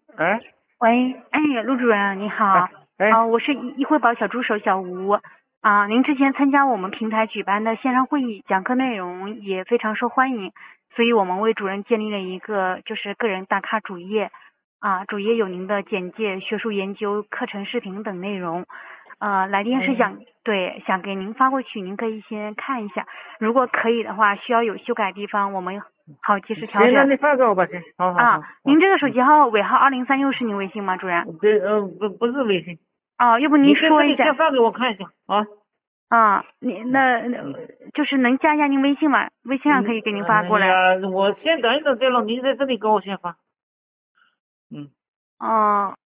哎喂，哎，陆主任你哎好， 哎， 我是一会宝小助手小吴，您之前参加我们平台举办的线上会议，讲课内容也非常受欢迎，所以我们为主任建立了一个就是个人打卡主页，主页有您的简介、学术研究、课程视频等内容，来电是嗯， 想给您发过去，您可以先看一下，如果可以的话，需要有修改地方，我们好及时调行，那整。 你发给我吧，行，好好好， 您这个手机号尾号203是您微信吗，主任？ 这不是微信， 要不您你在这说一下里先发给我看一下啊。 你嗯那嗯就是能加一下您微信吗？微信上可以给您发过来。 哎呀，我先等一等再了，您在这里给我先发。嗯。 哦、